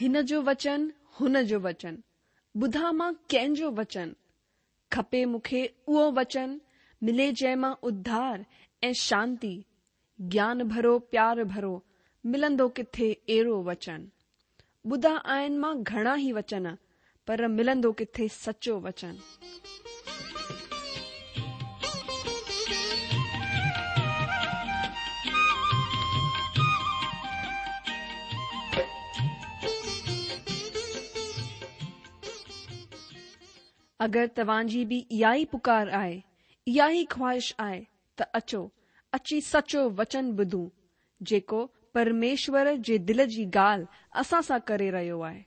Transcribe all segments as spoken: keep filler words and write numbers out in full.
हिन जो वचन हुन जो वचन, ॿुधा मां कंहिंजो वचन, खपे मूंखे उहो वचन, मिले जंहिंमां उद्धार ऐं शांती, ज्ञान भरो प्यार भरो, मिलंदो किथे अहिड़ो वचन। ॿुधा आहिनि मां घणा ई वचन, पर मिलंदो किथे सचो वचन। अगरि तव्हांजी बि इहा ई पुकार आहे, इहा ई ख़्वाहिश आहे, त अचो अची सचो वचन ॿुधूं, जेको परमेश्वर जे दिल जी ॻाल्हि असां सां करे रहियो आहे।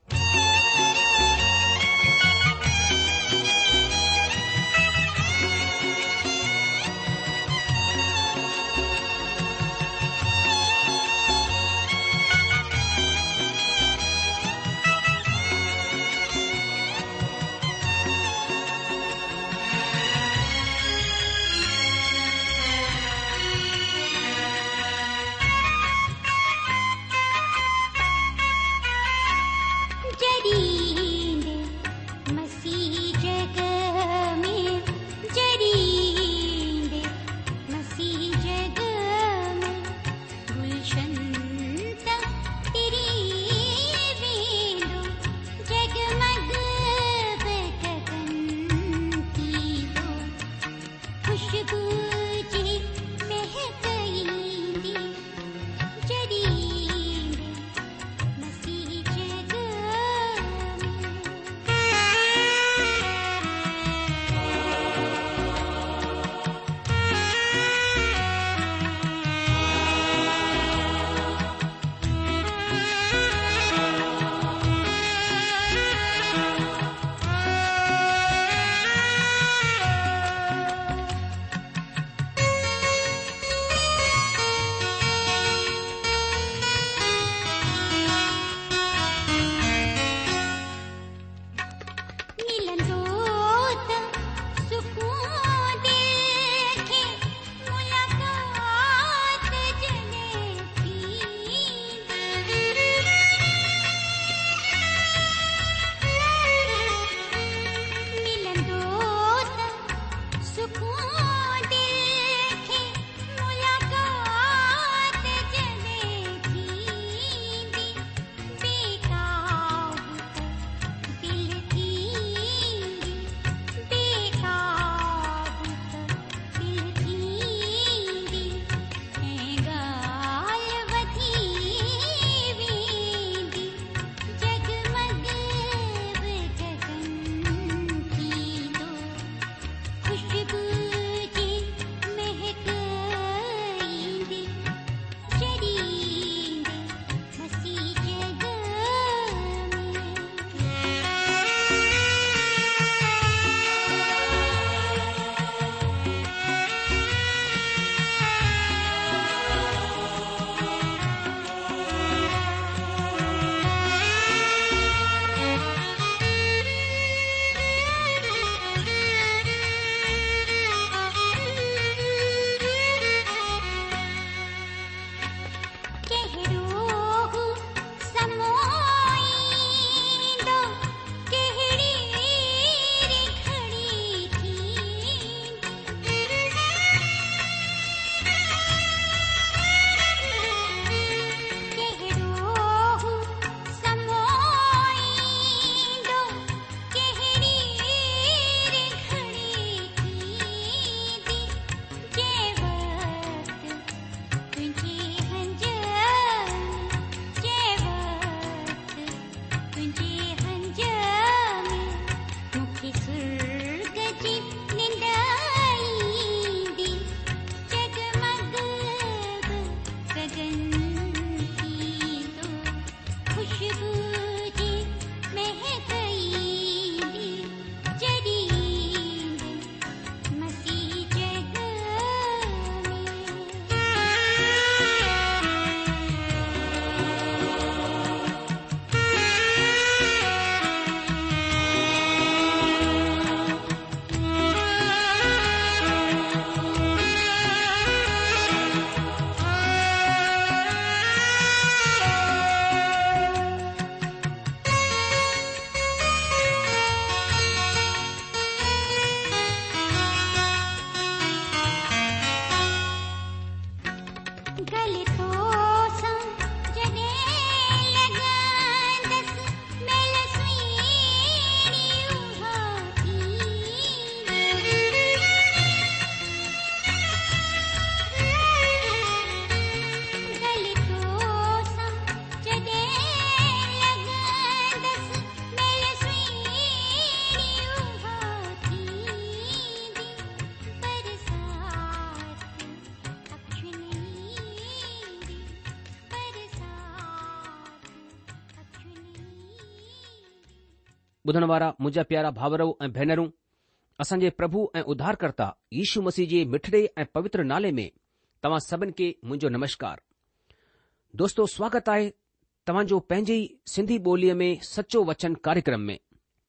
ॿुधण वारा मुंहिंजा प्यारा भाउरो ऐं भेनरूं, असांजे प्रभु ऐं उद्धारकर्ता यीशू मसीह जे मिठड़े ऐं पवित्र नाले में तव्हां सभिनि खे मुंहिंजो नमस्कार। दोस्तो, स्वागत आहे तव्हांजो पंहिंजे ई सिंधी ॿोलीअ में सचो वचन कार्यक्रम में।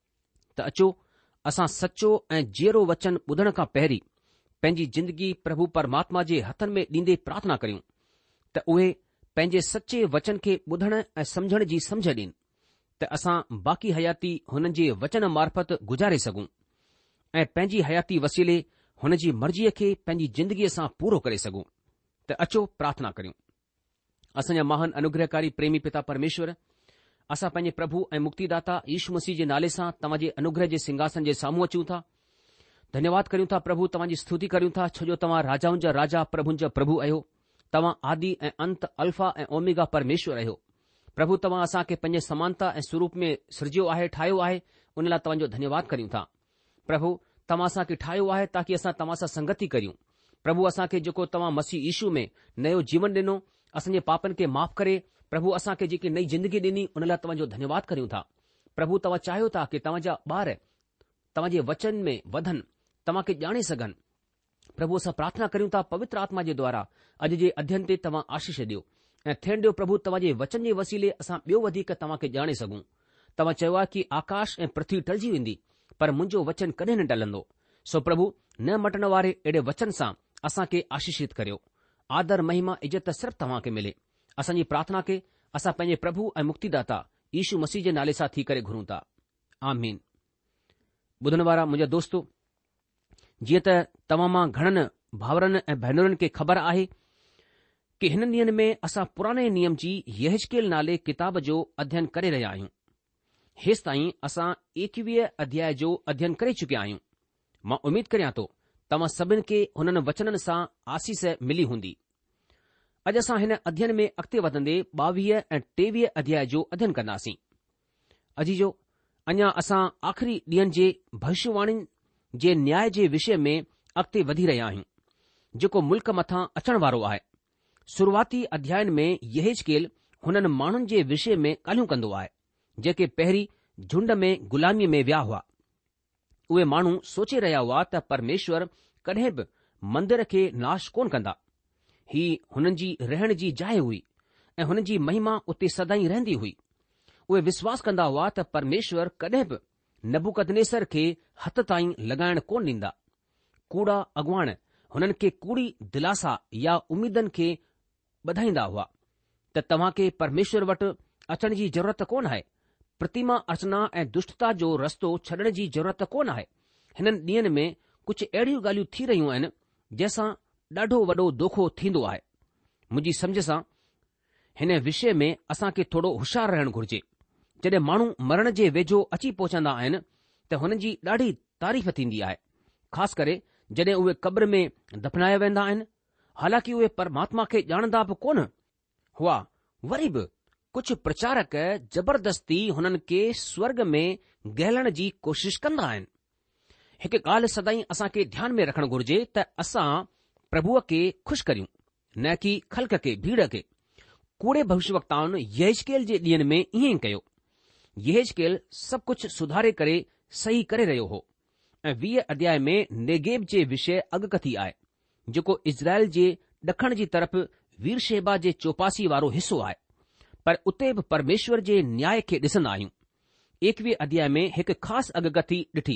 त अचो असां सचो ऐं जीअरो वचन ॿुधण खां पहिरीं पंहिंजी जिंदगी प्रभु परमात्मा जे हथनि में ॾींदे प्रार्थना करियूं त उहे पंहिंजे सचे वचन खे ॿुधण ऐं समझण जी समझ ॾियनि, त असां बाक़ी हयाती हुननि जे वचन मार्फत गुज़ारे सघूं ऐं पंहिंजी हयाती वसीले हुन जी मर्ज़ीअ खे पंहिंजी जिंदगीअ सां पूरो करे सघूं। त अचो प्रार्थना करियूं। असांजा महान अनुग्रहकारी प्रेमी पिता परमेश्वर, असां पंहिंजे प्रभु ऐं मुक्तिदाता यीशू मसीह जे नाले सां तव्हांजे अनुग्रह जे सिंघासन जे साम्हूं अचूं था। धन्यवाद करियूं था प्रभु, तव्हांजी स्तुति करियूं था, छो जो तव्हां राजाउनि जा राजा प्रभुनि जा प्रभु आहियो। तव्हां आदि ऐं अंत, अल्फा ऐं ओमेगा परमेश्वर आहियो। प्रभु, तव्हां असां खे पंहिंजे समानता ऐं स्वरूप में सृजियो आहे, ठाहियो आहे, उन लाइ तव्हांजो धन्यवाद करियूं था। प्रभु, तव्हां असां खे ठाहियो आहे ताकी असां तव्हां सां संगति करियूं। प्रभु, असां खे जेको तव्हां मसीह यीशू में नयो जीवन ॾिनो, असांजे पापनि खे माफ़ करे प्रभु असां खे जेकी नई ज़िंदगी ॾिनी, उन लाइ तव्हांजो धन्यवाद करियूं था। प्रभु, तव्हां चाहियो था कि तव्हांजा ॿार तव्हांजे वचन में वधनि, तव्हां खे ॼाणे सघनि। प्रभु, असां प्रार्थना करियूं था पवित्र आत्मा जे द्वारा अॼु जे अध्ययन ते तव्हां आशीष ॾियो ऐं थियण ॾियो प्रभु, तव्हांजे वचन जे वसीले असां ॿियो वधीक तव्हां खे ॼाणे सघूं। तव्हां चयो आहे कि आकाश ऐं पृथ्वी टलिजी वेंदी, पर मुंहिंजो वचन कॾहिं न टलंदो। सो प्रभु, न मटण वारे अहिड़े वचन सां असां खे आशीषित करियो। आदर, महिमा, इज़त सिर्फ़ तव्हां खे मिले। असांजी प्रार्थना खे असां पंहिंजे प्रभु ऐं मुक्तिदाता यीशू मसीह जे नाले सां थी करे घुरूं था। आमीन। ॿुधण वारा मुंहिंजा दोस्तो, जीअं त तव्हां मां घणनि भाउरनि ऐं भेनरुनि खे ख़बर आहे कि हिन ॾींहनि में असां पुराणे नियम जी यहेजकेल नाले किताब जो अध्ययन करे रहिया आहियूं। हेसि ताईं असां एकवीह अध्याय जो अध्ययन करे चुकिया आहियूं। मां उमीद करियां थो तव्हां सभिनि खे हुननि वचननि सां आसीस मिली हूंदी। अॼु असां हिन अध्ययन में अॻिते वधंदे ॿावीह ऐं टेवीह अध्याय जो अध्ययन कंदासीं। अजीजो, अञा असां आख़िरी ॾींहनि जे भविष्यवाणी जे न्याय जे विषय में अॻिते वधी रहिया आहियूं, जेको मुल्क मथां अचण वारो आहे। शुरूआती अध्यायन में यहेजकेल हुननि माण्हुनि जे विषय में ॻाल्हियूं कंदो आहे जेके पहिरीं झुंड में ग़ुलामीअ में विया हुआ। उहे माण्हू सोचे रहिया हुआ त परमेश्वर कॾहिं बि मंदर खे नाश कोन कंदा। ही हुननि जी रहण जी जाइ हुई ऐं हुननि जी महिमा उते सदाई रहंदी हुई। उहे विश्वास कंदा हुआ त परमेश्वर कॾहिं बि नबूकदनेसर खे हथ ताईं लॻाइण कोन ॾींदा। कूड़ा अॻुवाण हुननि खे कूड़ी दिलासा या उमीदनि खे ॿधाईंदा हुआ त तव्हां खे परमेश्वर वटि अचण जी ज़रूरत कोन आहे। प्रतिमा अर्चना ऐं दुष्टता जो रस्तो छॾण जी ज़रूरत कोन आहे। हिननि ॾींहनि में कुझु अहिड़ियूं ॻाल्हियूं थी रहियूं आहिनि जंहिंसां ॾाढो वॾो दोखो थींदो आहे। मुंहिंजी सम्झ सां हिन विषय में असां खे थोरो होशियारु रहणु घुर्जे। जॾहिं माण्हू मरण जे वेझो अची पहुचंदा आहिनि त हुननि जी ॾाढी तारीफ़ थींदी आहे, ख़ासि करे जॾहिं उहे क़ब्र में दफ़नाया वेंदा आहिनि। हालांकि उहे परमात्मा खे ॼाणंदा बि कोन हुआ। वरी बि कुझु प्रचारक ज़बरदस्ती हुननि खे स्वर्ग में गहलण जी कोशिश कंदा आहिनि। हिकु ॻाल्हि सदाई असां खे ध्यान में रखणु घुर्जे त असां प्रभुअ खे खु़शि करियूं, न कि ख़ल्क़ खे, भीड़ खे। कूड़े भविष्यवक्ताउनि यहेजकेल जे ॾींहनि में ईअं ई कयो। यहेजकेल सभु कुझु सुधारे करे सही करे रहियो हो ऐं वीह अध्याय में नेगेब जे विषय अॻकथी आहे, जेको इज़राइल जे ॾखण जी तरफ़ वीरशेबा जे चौपासी वारो हिसो आहे। पर उते बि परमेश्वर जे न्याय खे ॾिसंदा आहियूं। एकवीह अध्याय में हिकु ख़ासि अॻकथी ॾिठी।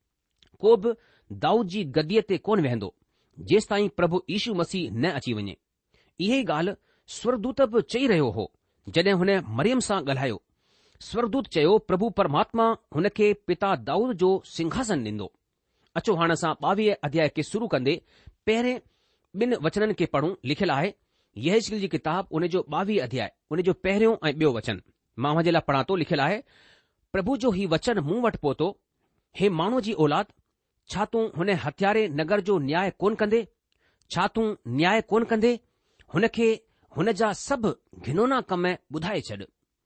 को बि दाऊद जी गदीअ ते कोन वेहंदो जेसि ताईं प्रभु यीशू मसीह न अची वञे। इहे ॻाल्हि स्वर्गदूत बि चई रहियो हो जॾहिं हुन मरियम सां ॻाल्हायो। स्वर्गदूत चयो, प्रभु परमात्मा हुन खे पिता दाऊद जो सिंघासन ॾींदो। अचो हाणे असां ॿावीह अध्याय खे शुरू कंदे पहिरें ॿिनि वचननि खे पढ़ूं। लिखियलु आहे यहेजकेल जी किताब उन जो ॿावीह अध्याय, उन जो पहिरियों ऐं ॿियो वचन मां हुन जे लाइ पढ़ां थो। लिखियलु आहे, प्रभु जो ही वचन मूं वटि पहुतो, हे माण्हू जी औलाद, छा तूं हुन हथियारे नगर जो न्याय कोन कंदे? छा तूं न्याय कोन कंदे? हुन खे हुन जा सभु घिनौना कम ॿुधाए छॾ।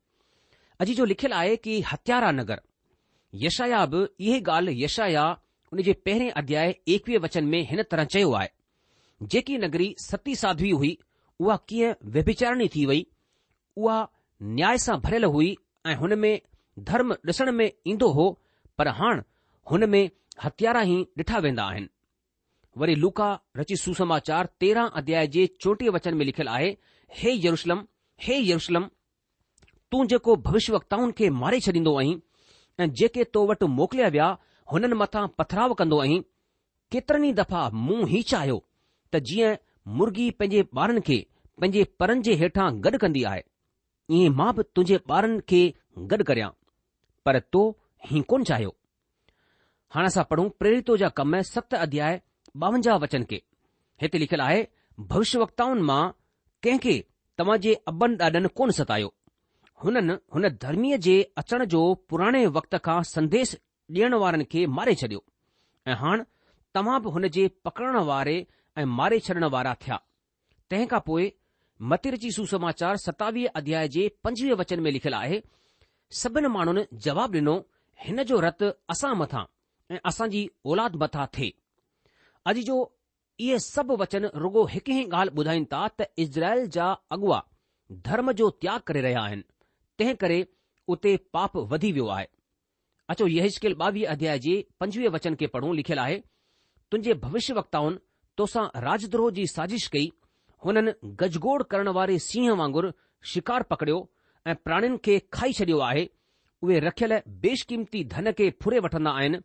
अॼु जो लिखियलु आहे कि हत्यारा नगर। यशाया बि इहे ॻाल्हि यशाया उन जे पहिरें अध्याय एकवीह वचन में हिन तरह चयो आहे, जेकी नगरी सती साध्वी हुई उहा कीअं व्यभिचारणी थी वई। उहा न्याय सां भरियल हुई ऐं हुन में धर्म ॾिसण में ईंदो हो, पर हाणे हुन में हथियारा ई ॾिठा वेंदा आहिनि। वरी लूका रची सुसमाचार तेरहं अध्याय जे चोटीह वचन में लिखियलु आहे, हे यरूशलम, हे यरूशलम, तूं जेको भविष्यवक्ताउनि खे मारे छॾींदो आहीं ऐं जेके तो वटि मोकिलिया विया हुननि मथां पथराव कंदो आहीं, केतिरनि ई दफ़ा मूं ही चाहियो त जीअं मुर्गी पंहिंजे ॿारनि खे पंहिंजे परनि जे हेठां गॾु कंदी आहे, ईअं मां बि तुंहिंजे ॿारनि खे गॾु करियां, पर तो हीउ कोन चाहियो। हाणे असां पढ़ूं प्रेरितो जा कम सत अध्याय ॿावंजाह वचन खे। हिते लिखियलु आहे, भविष्यवक्ताउनि मां कंहिंखे तव्हां जे अबनि ॾाॾनि कोन सतायो। हुननि हुन धर्मीअ जे अचण जो पुराणे वक़्त खां संदेश ॾियण वारनि खे मारे छॾियो ऐं हाणे तव्हां बि हुन जे पकड़ण वारे ऐं मारे छॾण वारा थिया। तंहिं खां पोइ मती रची सुसमाचार सतावीह अध्याय जे पंजवीह वचन में लिखियलु आहे, सभिनि माण्हुनि जवाबु ॾिनो, हिन जो रत असां मथां ऐं असांजी औलाद मथां थिए। अॼु जो इहे सभु वचन रुगो हिकु ई ॻाल्हि ॿुधाइनि था त इज़राइल जा अॻुवा धर्म जो त्याग करे रहिया आहिनि, तंहिं करे उते पाप वधी वियो आहे। अचो यहेज़केल ॿावीह अध्याय जे पंजवीह वचन खे पढ़ूं। लिखियलु आहे, तुंहिंजे भविष्यवक्ताउनि तोसां राजद्रोह जी साज़िश कई, हुननि गजगोड़ करण वारे सींहं वांगुरु शिकार पकड़ियो ऐं प्राणियुनि खे खाई छॾियो आहे। उहे रखियल बेशकीमती धन खे फुरे वठंदा आहिनि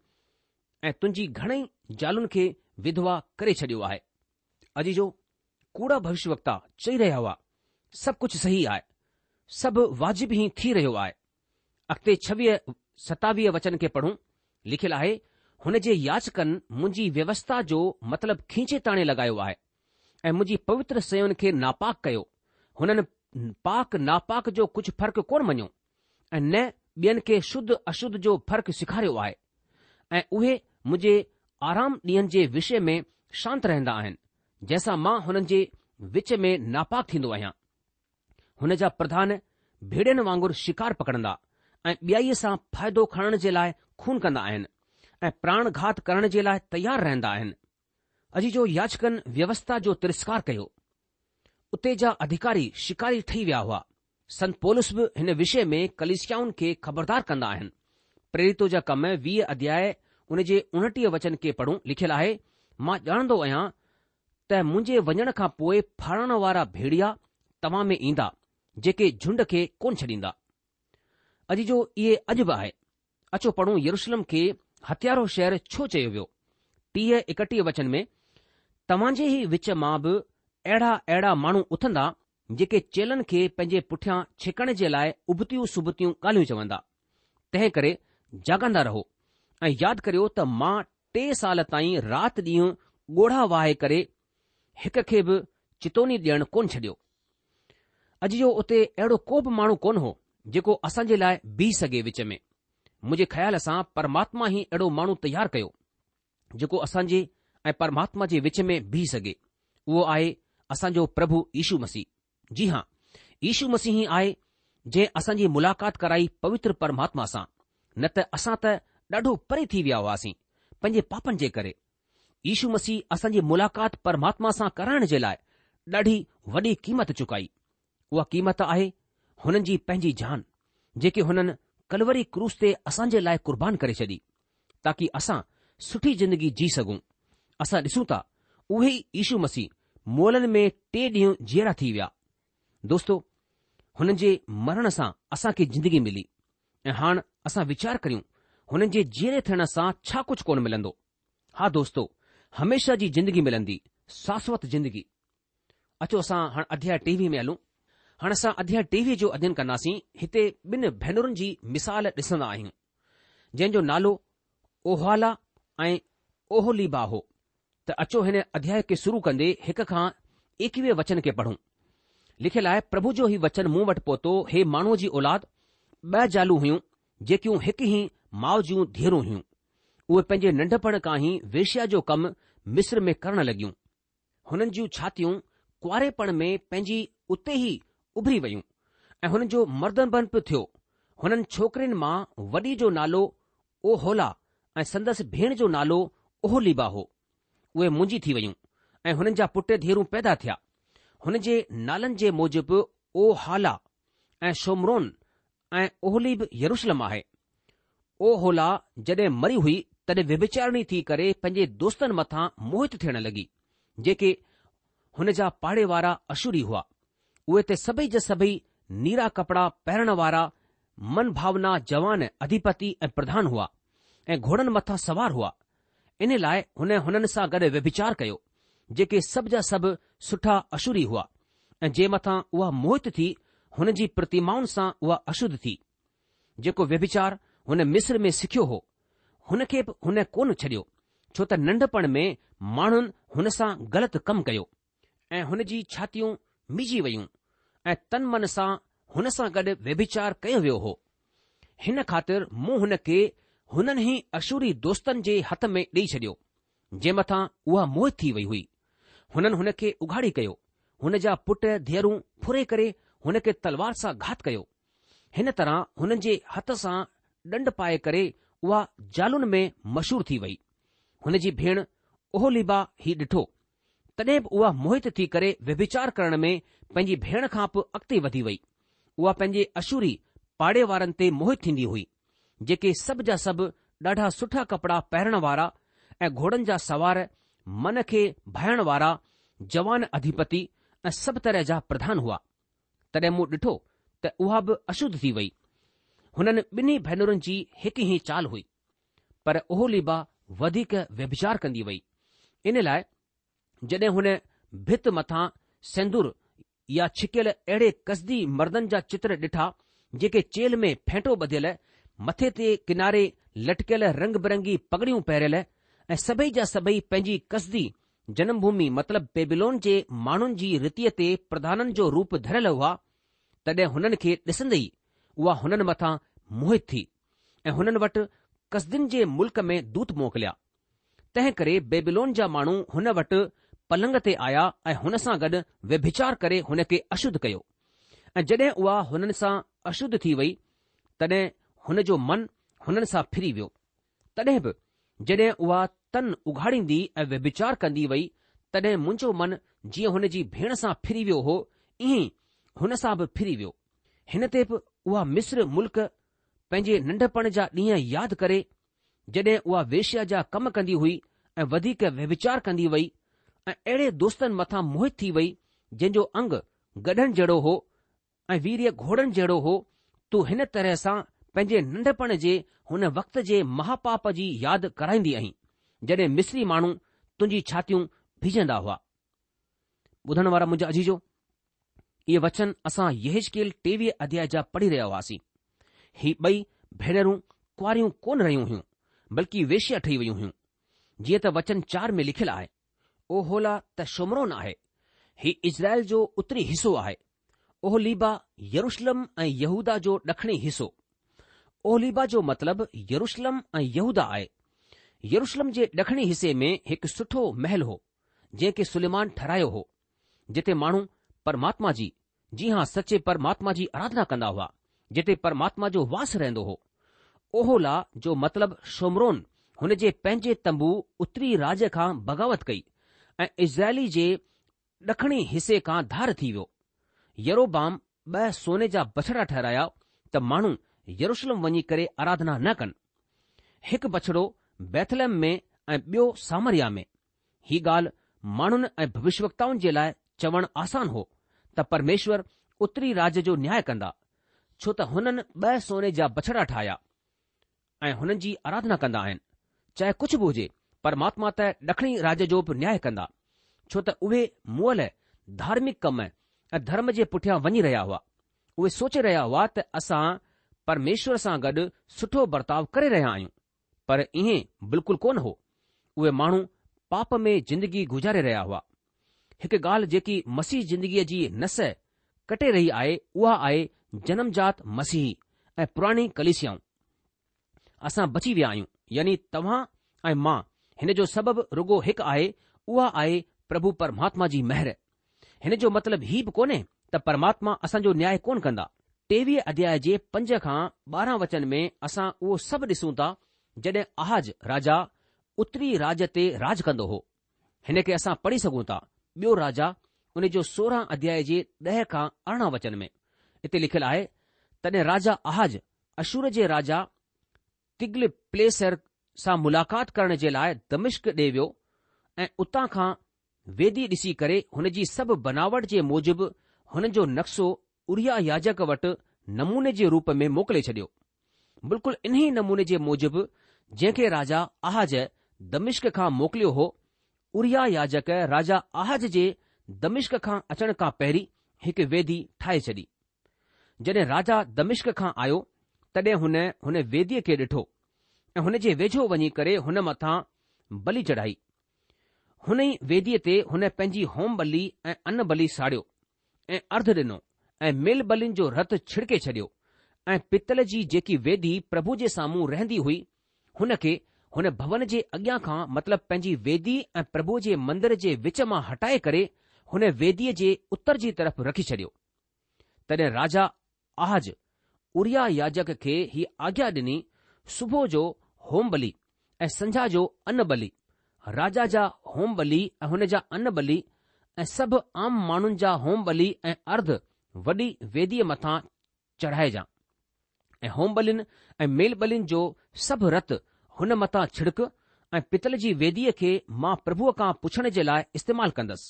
ऐं तुंहिंजी घणई जालुनि खे विधवा करे छॾियो आहे। अॼु जो कूड़ा भविष्यवक्ता चई रहिया हुआ, सभु कुझु सही आहे, सभु वाजिबु ई थी रहियो आहे। अॻिते छवीह सतावीह वचन खे पढ़ूं। लिखियलु आहे, हुन जे याचकनि मुंहिंजी व्यवस्था जो मतिलबु खींचे ताणे लॻायो आहे ऐं मुंहिंजी पवित्र शयुनि खे नापाक कयो। हुननि पाक नापाक जो कुझु फ़र्क़ु कोन मञियो ऐं न ॿियनि खे शुद्ध अशुद्ध जो फ़र्क़ु सेखारियो आहे ऐं उहे मुंहिंजे आराम ॾींहनि जे विषय में शांत रहंदा आहिनि, जंहिंसां मां हुननि जे विच में नापाक थींदो आहियां। हुन जा प्रधान भेड़ियुनि वांगुरु शिकार पकड़ंदा ऐं ॿियाईअ सां फ़ाइदो खणण जे लाइ खून कंदा आहिनि ऐं प्राण घात करण जे लाइ तयार रहंदा आहिनि। अॼु जो याचकनि व्यवस्था जो तिरस्कार कयो। उते जा अधिकारी शिकारी ठही विया हुआ। संत पौलुस बि हिन विषय में कलीसियाउनि खे ख़बरदार कंदा आहिनि। प्रेरितो जा कम वीह अध्याय उन जे उणटीह वचन खे पढ़ूं। लिखियलु आहे, मां ॼाणंदो आहियां त मुंहिंजे वञण खां पोइ फाड़ण वारा भेड़िया तव्हां में ईंदा, जेके झुंड खे कोन छॾींदा। अॼु जो इहे अॼु बि आहे। अचो पढ़ूं यरूशलेम खे हथियारो शहर छो चयो वियो। टीह एकटीह वचन में, तव्हां जे ई विच मां बि अहिड़ा अहिड़ा माण्हू उथंदा जेके चेलनि खे पंहिंजे पुठियां छिकण जे लाइ उबतियूं सुबतियूं ॻाल्हियूं चवंदा। तंहिं करे जाॻंदा रहो ऐं यादि करियो त मां टे साल ताईं राति ॾींहुं ॻोढ़ा वाहे करे हिक खे बि चितौनी ॾियणु कोन छॾियो। अॼु जो उते अहिड़ो को बि माण्हू कोन हो जेको असां जे लाइ बीह सघे विच में। मुंहिंजे ख़्याल सां परमात्मा ई अहिड़ो माण्हू तयारु कयो जेको असां जे ऐं परमात्मा जे विच में बीह सघे। उहो आहे असांजो प्रभु यीशू मसीह। जी हां, यीशू मसीह ई आहे जंहिं असांजी मुलाक़ात कराई पवित्र परमात्मा सां। न त असां त ॾाढो परे थी विया हुआसीं पंहिंजे पापनि जे करे। यीशू मसीह असांजी मुलाक़ात परमात्मा सां कराइण जे लाइ ॾाढी वॾी क़ीमत चुकाई। उहा क़ीमत आहे हुननि जी पंहिंजी जान, जेके हुननि कलवरी क्रूस ते असां जे लाइ कुर्बान करे छॾी, ताकी असां सुठी ज़िंदगी जी सघूं। असां ॾिसूं था उहे ई यीशू मसीह मोलनि में टे ॾींहं जीअरा थी विया। दोस्तो, हुननि जे मरण सां असां खे ज़िंदगी मिली ऐं हाणे असां वीचार करियूं हुननि जे जीअरे थियण सां छा कुझु कोन मिलंदो। हा दोस्तो, हमेशा जी ज़िंदगी मिलंदी, शाश्वत ज़िंदगी। अचो असां हाणे अध्याय टेवीह में हलूं। हाणे असां अध्याय टेवीह जो अध्ययन कंदासीं। हिते ॿिनि भेनरुनि जी मिसाल ॾिसंदा आहियूं, जंहिं जो नालो ओहाला ऐं ओहोलीबा हो। त अचो हिन अध्याय खे शुरू कंदे हिक खां एकवीह वचन खे पढ़ूं। लिखियलु आहे, प्रभु जो ही वचन मूं वटि पहुतो, हे माण्हूअ जी औलाद, ॿ जालू हुयूं जेकियूं हिकु ई माउ जूं धीअरूं हुयूं। उहे पंहिंजे नंढपण खां ई वेश्या जो कमु मिस्र में करण लॻियूं। हुननि जूं छातियूं कुआरेपण में पंहिंजी उते ई उभरी वयूं ऐं हुननि जो मर्दनपन बि थियो। हुननि छोकिरियुनि मां वॾी जो नालो ओहोला ऐं संदसि भेण जो नालो ओहोलीबा हो। उहे मुंहिंजी थी वयूं ऐं हुननि जा पुट धीअरूं पैदा थिया। हुन जे नालनि जे मूजिबि ओहाला ऐं शोमरोन ऐं ओहलीब यरूशलम आहे। ओहोला जॾहिं मरी हुई तॾहिं व्यभिचारणी थी करे पंहिंजे दोस्तनि मथां मोहित थियण लॻी, जेके हुन जा पाड़े वारा अशूरी हुआ। उहे त सभई जा सभई नीरा कपड़ा पहिरण वारा मन भावना जवान अधिपति ऐं प्रधान हुआ ऐं घोड़नि मथां सवार हुआ। इन लाइ हुन हुननि सां गॾु व्यभिचार कयो, जेके सभु जा सभु सुठा अशूरी हुआ, ऐं जे मथां उहा मोहित थी हुन जी प्रतिमाउनि सां उहा अशुद्ध थी। जेको व्यभिचार हुन मिस्र में सिखियो हो, हुन खे बि हुन कोन छॾियो, छो त नंढपण में माण्हुनि हुन सां ग़लति कमु कयो ऐं हुन जी छातियूं मिजी वयूं ऐं तन मन सां हुन सां गॾु व्यभिचार कयो वियो हो। हिन ख़ातिर मूं हुन खे हुननि ई अशूरी दोस्तनि जे हथ में ॾेई छॾियो, जे मथां उहा मोहित थी वई हुई। हुननि हुन खे उघाड़ी कयो, हुन जा पुट धीअरूं फुरे करे हुन खे तलवार सां घात कयो। हिन तरह हुननि जे हथ सां ॾंड पाए करे उहा जालुनि में मशहूर थी वई। हुन जी भेण ओहोलीबा ही ॾिठो, तॾहिं बि उहा मोहित थी करे व्यभिचार करण में पंहिंजी भेण खां बि अॻिते वधी वई। उहा पंहिंजे अशूरी पाड़े वारनि ते मोहित थींदी हुई, जेके सभु जा सभु ॾाढा सुठा कपड़ा पहिरण वारा ऐं घोड़नि जा सवार, मन खे भाइण वारा जवान अधिपति ऐं सभु तरह जा प्रधान हुआ। तॾहिं मूं ॾिठो त उहा बि अशुद्ध थी वई। हुननि ॿिन्ही भेनरुनि जी हिकु ई चाल हुई, पर ओहोलीबा वधीक व्यभिचार कंदी वई। इन लाइ जॾहिं हुन भित मथां सेंदूर या छिकियल अहिड़े कसदी मर्दनि जा चित्र ॾिठा, जेके चेल में फेंटो ॿधियल, मथे ते किनारे लटकियल रंग बिरंगी पगड़ियूं पहिरियल ऐं सभई जा सभई पंहिंजी कसदी जनमभूमि मतिलब बेबीलोन जे माण्हुनि जी रीतीअ ते प्रधाननि जो रूप धरियल हुआ, तॾहिं हुननि खे ॾिसंदे ई उहा हुननि मथां मोहित थी ऐं हुननि वटि कसदिन जे मुल्क में दूत मोकिलिया। तंहिं करे बेबीलोन जा माण्हू हुन वटि पलंग ते आया ऐं हुन सां गॾु व्यभिचार करे हुन खे अशुद्ध कयो। ऐं जॾहिं उहा हुननि सां अशुद्ध थी वई, तॾहिं हुन जो मन हुननि सां फिरी वियो। तॾहिं बि जॾहिं उहा तन उघाड़ींदी ऐं व्यभिचार कंदी वई, तॾहिं मुंहिंजो मन जीअं हुन जी भेण सां फिरी वियो हो, ईअं ई हुन सां बि फिरी वियो। हिन ते बि उहा मिस्र मुल्क पंहिंजे नंढपण जा ॾींहं यादि करे, जॾहिं उहा वेश्या जा कम कंदी हुई ऐं वधीक व्यभिचार कंदी वई ऐं अहिड़े दोस्तनि मथां मोहित थी वई, जंहिंजो अंग गॾनि जहिड़ो हो ऐं वीर्य घोड़नि जहिड़ो हो। तूं हिन तरह सां पंहिंजे नंढपण जे हुन वक़्त जे महापाप जी यादि कराईंदी आहीं, जॾहिं मिस्री माण्हू तुंहिंजी छातियूं भीजंदा हुआ। ॿुधण वारा मुंहिंजा अजीजो, इहे वचन असां यहेजकेल टेवीह अध्याय जा पढ़ी रहिया हुआसीं। ही ॿई भेनरूं कुआरियूं कोन रहियूं हुयूं, बल्कि वेश्या ठही वयूं हुयूं। जीअं त वचन चार में लिखियलु आहे, ओहोला त शोमरोन आहे, ही इज़राइल जो उत्तरी हिसो आहे। ओहोलीबा यरूशलम ऐं यहूदा जो ॾखणी हिसो। ओहोलीबा जो मतिलबु यरूशलम ऐं यहूदा आहे। यरूशलम जे ॾखणी हिसे में हिकु सुठो महल हो, जंहिंखे सुलेमान ठहिरायो हो, जिते माण्हू परमात्मा जी जी हां सचे परमात्मा जी आराधना कंदा हुआ, जिते परमात्मा जो वास रहंदो हो। ओहोला जो मतिलबु शोमरोन हुन जे पंहिंजे तंबू उत्तरी राज खां बग़ावत कई ऐं इज़राइली जे ॾखणी हिसे खां धार थी वियो। यरोबाम ॿ सोने जा बछड़ा ठहिराया त माण्हू यरूशलम वञी करे आराधना न कनि, हिकु बछड़ो बैथलहम में ऐं ॿियो सामरिया में। ही ॻाल्हि माण्हुनि ऐं भविष्यवक्ताउनि जे लाइ चवणु आसान हो त परमेश्वर उत्तरी राज जो न्याय कंदा, छो त हुननि ॿ सोने जा बछड़ा ठाहिया ऐं हुननि जी आराधना कंदा आहिनि। चाहे कुझु बि हुजे, परमात्मा त ॾखणी राज जो बि न्याय कंदा, छो त उहे मुअल धार्मिक कम ऐं धर्म जे पुठियां वञी रहिया हुआ। उहे सोचे रहिया हुआ त असां परमेश्वर सां गॾु सुठो बर्ताव करे रहिया आहियूं, पर ईअं बिल्कुलु कोन हो। उहे माण्हू पाप में जिंदगी गुज़ारे रहिया हुआ। हिकु ॻाल्हि जेकी मसीह ज़िंदगीअ जी नस कटे रही आहे, उहा आहे जनमजात मसीही ऐं पुराणी कलीसियाऊं। असां बची विया आहियूं, यानी तव्हां ऐं मां। हिन जो सबबु रुगो हिकु आहे, उहा आहे प्रभु परमात्मा जी महर। हिन जो मतिलबु ही बि कोन्हे त परमात्मा असांजो न्याय कोन कंदा। टेवीह अध्याय जे पंज खां ॿारहं वचन में असां उहो सभु ॾिसूं था जॾहिं आहाज राजा उत्तरी राज ते राज कंदो हो। हिन खे असां पढ़ी सघूं था। ॿियो राजा उन जो सोरहं अध्याय जे ॾह खां अरिड़हं वचन में हिते लिखियलु आहे तॾहिं राजा आहाज अशूर जे राजा तिग्ल प्लेसर सां मुलाक़ात करण जे लाइ दमिश्क ॾे वियो ऐं उतां खां वेदी ॾिसी करे हुन जी सभु बनावट जे मूजिबि हुन जो नक्शो उरिया याजक वटि नमूने जे रूप में मोकिले छॾियो। बिल्कुलु इन्ही नमूने जे मूजिबि जंहिंखे राजा आहाज दमिश्क खां मोकिलियो हो, उरिया याजक राजा आहाज जे दमिश्क खां अचण खां पहिरीं हिकु वेदी ठाहे छॾी। जॾहिं राजा दमिश्क खां आयो तॾहिं हुन हुन वेदीअ खे ॾिठो ऐं हुन जे वेझो वञी करे हुन मथां बलि चढ़ाई। हुन ई वेदीअ ते हुन पंहिंजी होम बलि ऐं अन्न बलि साड़ियो ऐं अर्ध ॾिनो ऐं मेल बलियुनि जो रतु छिड़के छॾियो ऐं पितल जी जेकी वेदी प्रभु जे साम्हूं रहंदी हुई हुन खे हुन भवन जे अॻियां खां मतिलबु पंहिंजी वेदी ऐं प्रभु जे मंदर जे विच मां हटाए करे हुन वेदीअ जे उत्तर जी तरफ़ रखी छॾियो। तॾहिं राजा आहाज उरिया याजक खे ही आज्ञा ॾिनी, सुबुह जो होम बलि ऐं संझा जो अन्न बलि, राजा जा होम बलि ऐं हुन जा अन्न बलि ऐं सभु आम माण्हुनि जा होम बलि ऐं अर्ध वॾी वेदीअ मथां चढ़ाइजां ऐं होम बलियुनि ऐं मेल बलियुनि जो सभु रतु हुन मथां छिड़क ऐं पितल जी वेदीअ खे मां प्रभुअ खां पुछण जे लाइ इस्तेमालु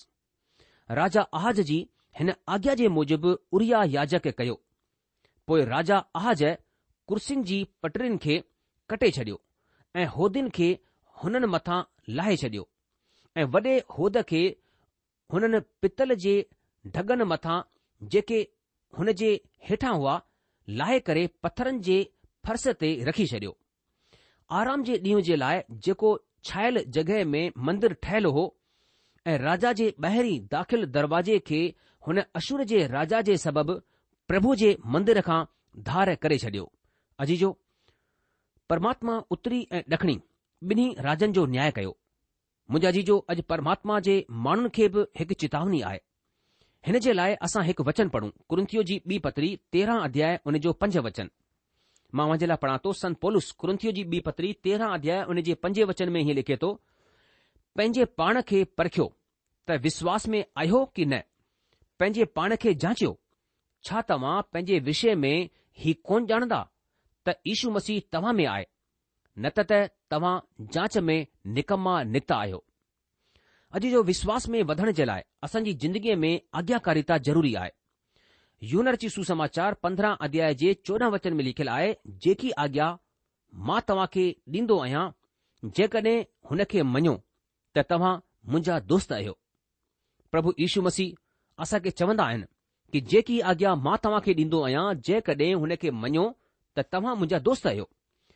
कंदसि। राजा आहाज जी हिन आज्ञा जे मूजिबि उरिया याजक कयो। पोइ राजा आहाज कुर्सियुनि जी पटरियुनि खे कटे छॾियो ऐं होदियुनि खे हुननि मथां लाहे छॾियो ऐं वॾे होद खे हुननि पितल जे ढगनि मथां जेके हुन जे हेठां हुआ लाहे करे पथरनि जे फर्श ते रखी छॾियो। आराम जे ॾींहं जे लाइ जेको छायल जॻहि में मंदरु ठहियलु हो ऐं राजा जे ॿाहिरीं दाख़िल दरवाजे खे हुन अशूर जे राजा जे सबबि प्रभु जे मंदर खां धार करे छॾियो। अजीजो, परमात्मा उत्तरी ऐं ॾखणी ॿिन्ही राजनि जो न्याय कयो। मुंहिंजा अजीजो, अॼु परमात्मा जे माण्हुनि खे बि हिकु चेतावनी आहे। हिन जे लाइ असां हिकु वचन पढ़ूं, कुरिन्थियो जी ॿी पत्री तेरहं अध्याय उन जो पंज वचन। मां वञे लाइ पढ़ा थो। संत पौलुस कुरिन्थियो जी ॿी पत्री तेरहं अध्याय उन जे पंजे वचन में हीअं लिखे थो, पंहिंजे पाण खे परखियो त विश्वास में आहियो कि न, पंहिंजे पाण खे जाचियो, छा तव्हां पंहिंजे विषय में ही कोन ॼाणंदा त यीशु मसीह तव्हां में आहे, न त त तव्हां जांच में निकम्मा निकिता आहियो। अॼु जो विश्वास में वधण जे लाइ असांजी जिंदगीअ में आज्ञाकारिता ज़रूरी आहे। यूनर जी सुसमाचार पंद्रहं अध्याय जे चोॾहं वचन में लिखियलु आहे, जेकी आज्ञा मां तव्हां खे ॾींदो आहियां, जेकॾहिं हुन खे मञो त तव्हां मुंहिंजा दोस्त आहियो। प्रभु यीशु मसीह असां खे चवंदा आहिनि कि जेकी आज्ञा मां तव्हां खे ॾींदो आहियां, जेकॾहिं हुन खे मञो त तव्हां मुंहिंजा दोस्त आहियो।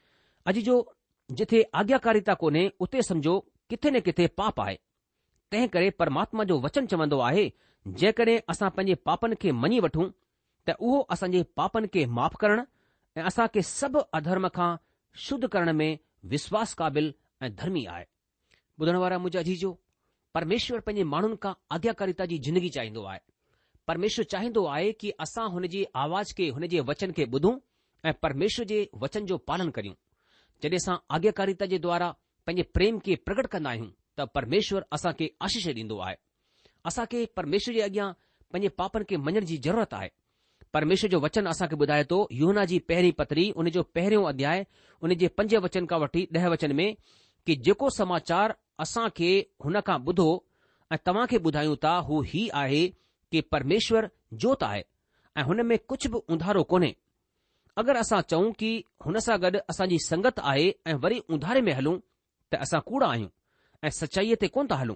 अॼु जो जिथे आज्ञाकारिता कोन्हे उते सम्झो किथे न किथे पाप आहे। तंहिं करे परमात्मा जो वचन चवंदो आहे, जेकॾहिं असां पंहिंजे पापनि खे मञी वठूं त उहो असांजे पापनि खे माफ़ करण ऐं असां खे सभु अधर्म खां शुद्ध करण में विश्वास क़ाबिल ऐं धर्मी आहे। ॿुधण वारा मुंहिंजा अजीजो, परमेश्वर पंहिंजे माण्हुनि खां आज्ञाकारिता जी ज़िंदगी चाहींदो आहे। परमेश्वर चाहींदो आहे कि असां हुन जी आवाज़ खे, हुन जे वचन खे ॿुधूं ऐं परमेश्वर जे वचन जो पालन करियूं। जॾहिं असां आज्ञाकारिता जे द्वारा पंहिंजे प्रेम खे प्रकट कंदा आहियूं त परमेश्वर असां खे आशीष ॾींदो आहे। असां खे परमेश्वर जे अॻियां पंहिंजे पापनि खे मञण जी ज़रूरत आहे। परमेश्वर जो वचन असां खे ॿुधाए थो, यूहन्ना जी पहिरीं पत्री उन जो पहिरियों अध्याय उन जे पंज वचन खां वठी ॾह वचन में, कि जेको समाचार असां खे हुन खां ॿुधो ऐं तव्हां खे ॿुधायूं था, हू ही आहे कि परमेश्वर जोत आहे ऐं हुन में कुझु बि उंधारो कोन्हे। अगरि असां चऊं कि हुन सां गॾु असांजी संगत आहे ऐं वरी उंधारे में हलूं त असां कूड़ा आहियूं ऐं सचाईअ ते कोन था हलूं।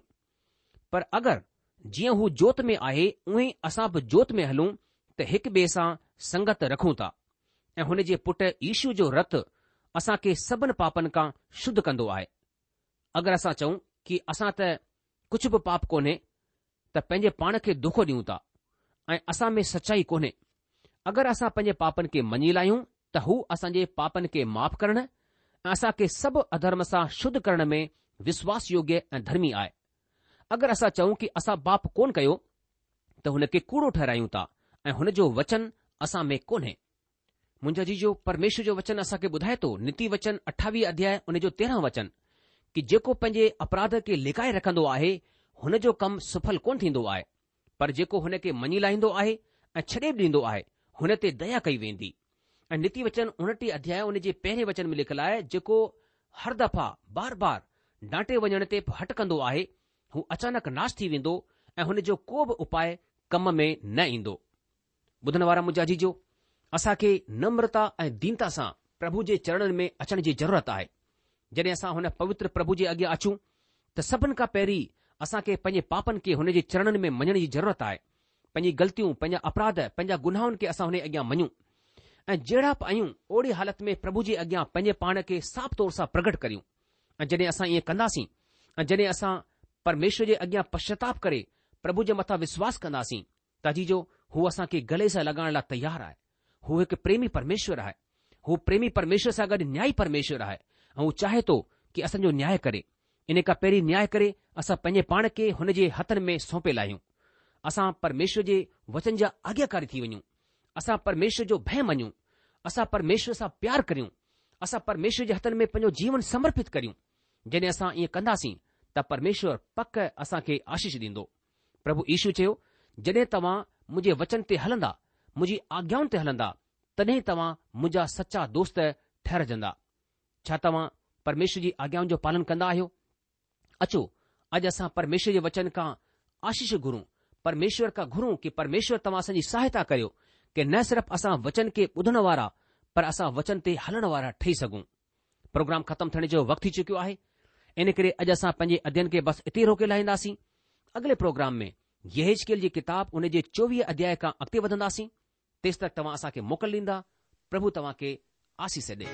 पर अगरि जीअं हू जोत में आहे उहे ई असां बि जोत में हलूं त हिक ॿिए सां संगत रखूं था ऐं हुन जे पुट यीशू जो रतु असां खे सभिनि पापनि खां शुद्ध कंदो आहे। अगरि असां चऊं कि असां त कुझु बि पाप कोन्हे त पंहिंजे पाण खे धोखो ॾियूं था ऐं असां में सचाई कोन्हे। अगरि असां पंहिंजे पापनि खे मञी लाहियूं त हू असांजे पापनि खे माफ़ करण ऐं असां खे सभु अधर्म सां शुद्ध करण में विश्वास योग्य ऐं धर्मी आहे। अगरि असां चऊं कि असां पाप कोन कयो त हुन खे कूड़ो ठहिरायूं था ऐं हुन जो वचन असां में कोन्हे। मुंहिंजा जीजो, परमेश्वर जो वचन असां खे ॿुधाए थो, नीति वचन अठावीह अध्याय उन जो तेरहं वचन, कि जेको पंहिंजे अपराध खे लिकाए रखंदो आहे हुन जो कमु सफल कोन थींदो आहे, पर जेको हुन खे मञी लाहींदो आहे ऐं छॾे बि ॾींदो आहे हुन ते दया कई वेंदी ऐं नीति वचन उणटीह अध्याय उन जे पहिरें वचन में लिखियलु आहे, जेको हर दफ़ा बार बार डांटे वञण ते हटकंदो आहे, हू अचानक नाश थी वेंदो ऐं हुन जो को बि उपाय कम में न ईंदो। ॿुधण वारा मुंहिंजा जीजो, असां खे नम्रता ऐं दीनता सां प्रभु जे चरणनि में अचण जी ज़रूरत आहे। जॾहिं असां हुन पवित्र प्रभु जे अॻियां अचूं त सभिनि खां पहिरीं असां खे पंहिंजे पापनि खे हुन जे चरणनि में मञण जी ज़रूरत आहे। पंहिंजी ग़लतियूं, पंहिंजा अपराध, पंहिंजा गुनाहनि खे असां हुन अॻियां मञूं ऐं जहिड़ा बि आहियूं ओड़ी हालति में प्रभु जे अॻियां पंहिंजे पाण खे साफ़ तौर सां प्रगट करियूं। ऐं जॾहिं असां ईअं कंदासीं ऐं जॾहिं असां परमेश्वर जे अॻियां पश्चाताप करे प्रभु जे मथां विश्वास कंदासीं त जीजो हू असां खे गले सां लॻाइण लाइ तयारु आहे। हू हिकु प्रेमी परमेश्वर आहे। हू प्रेमी परमेश्वर सां गॾु न्यायी परमेश्वर आहे ऐं हू चाहे थो कि असांजो न्याय करे। इन खां पहिरीं न्याय करे असां पंहिंजे पाण खे हुन जे हथनि में सौंपे लाहियूं। असां परमेश्वर जे वचन जा आज्ञाकारी थी वञूं। असां परमेश्वर जो भय मञूं। असां परमेश्वर सां प्यार करियूं। असां परमेश्वर जे हथनि में पंहिंजो जीवन समर्पित करियूं। जॾहिं असां ईअं कंदासीं त परमेश्वर पक असां खे आशीष ॾींदो। प्रभु यीशू चयो, जॾहिं तव्हां मुंहिंजे वचन ते हलंदा, मुंहिंजी आज्ञाउनि ते हलंदा, तॾहिं तव्हां मुंहिंजा सचा दोस्त ठहिरजंदा। छा तव्हां परमेश्वर जी आज्ञाउनि जो पालन कंदा आहियो? अचो अॼु असां परमेश्वर जे वचन खां आशीष घुरूं, परमेश्वर खां घुरूं कि परमेश्वर तव्हां असांजी सहायता करियो कि न सिर्फ़ असां वचन खे ॿुधण वारा पर असां वचन ते हलण वारा ठही सघूं। प्रोग्राम ख़तमु थियण जो वक़्तु थी चुकियो आहे। इन करे अॼु असां पंहिंजे अध्ययन खे बसि इते रोके लाहींदासीं। अॻिले प्रोग्राम में यहेजकेल जी किताब उन जे चोवीह अध्याय खां अॻिते वधंदासीं। तेसि तक तव्हां असां खे मोकल ॾींदा। प्रभु तव्हां खे आसीस ॾे।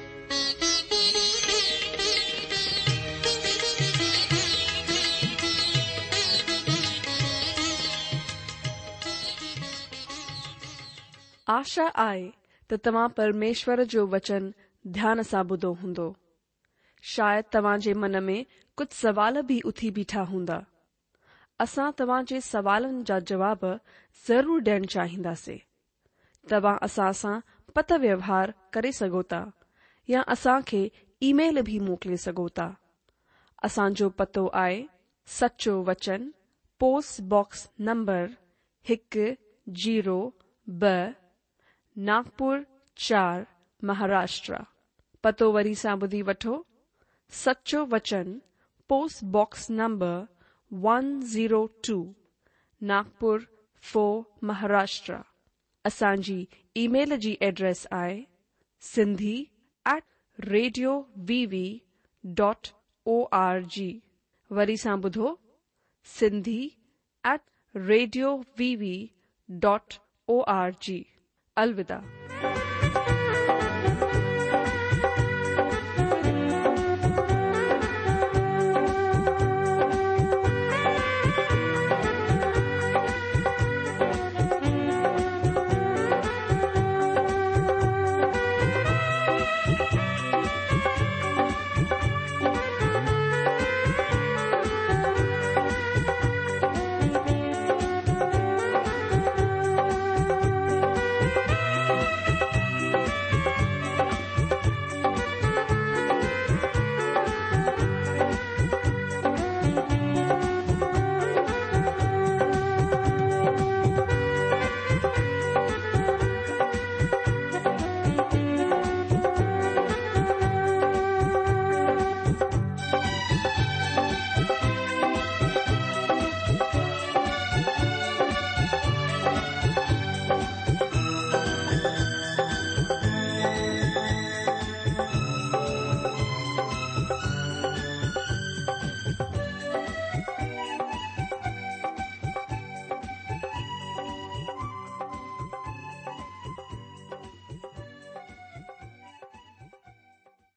आशा आहे त तव्हां परमेश्वर जो वचन ध्यान सां ॿुधो हूंदो। शायदि तव्हां जे मन में कुझु सवाल बि उथी बीठा हूंदा। असां तव्हां जे सवालनि जा जवाब ज़रूर ॾियणु चाहींदासीं। तव्हां असां सां पत व्यवहार करे सघो था या असां खे ईमेल भी मोकिले सघो था। असांजो पतो आहे सचो वचन, पोस्ट बॉक्स नंबर हिकु जीरो ब नागपुर चार, महाराष्ट्र। पतो वरी सां ॿुधी वठो। सचो वचन, post box number one zero two, Nagpur four, Maharashtra. असांजी ईमेल जी एड्रेस आहे Sindhi at radio V V dot O R G. वरी सां ॿुधो, Sindhi at radio V V dot O R G. अलविदा।